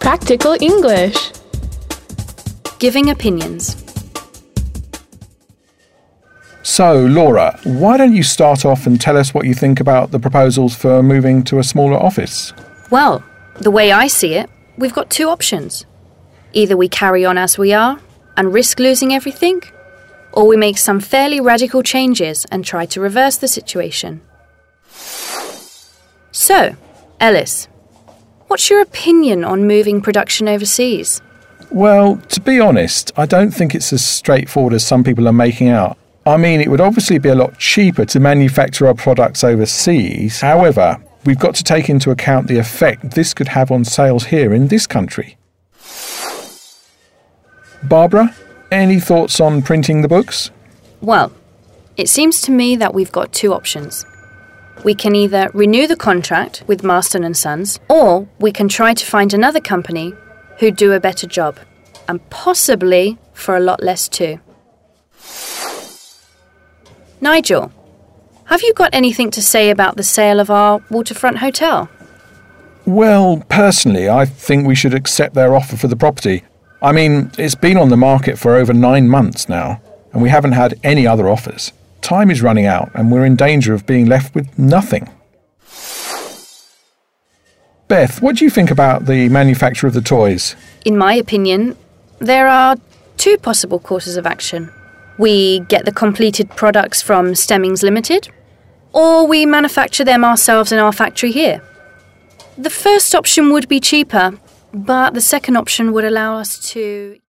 Practical English. Giving opinions. So, Laura, why don't you start off and tell us what you think about the proposals for moving to a smaller office? Well, the way I see it, we've got two options. Either we carry on as we are and risk losing everything, or we make some fairly radical changes and try to reverse the situation. So, Ellis, what's your opinion on moving production overseas? Well, to be honest, I don't think it's as straightforward as some people are making out. I mean, it would obviously be a lot cheaper to manufacture our products overseas. However, we've got to take into account the effect this could have on sales here in this country. Barbara, any thoughts on printing the books? Well, it seems to me that we've got two options. We can either renew the contract with Marston & Sons, or we can try to find another company who do a better job, and possibly for a lot less too. Nigel, have you got anything to say about the sale of our waterfront hotel? Well, personally, I think we should accept their offer for the property. I mean, it's been on the market for over 9 months now, and we haven't had any other offers. Time is running out, and we're in danger of being left with nothing. Beth, what do you think about the manufacture of the toys? In my opinion, there are two possible courses of action. We get the completed products from Stemmings Limited, or we manufacture them ourselves in our factory here. The first option would be cheaper, but the second option would allow us to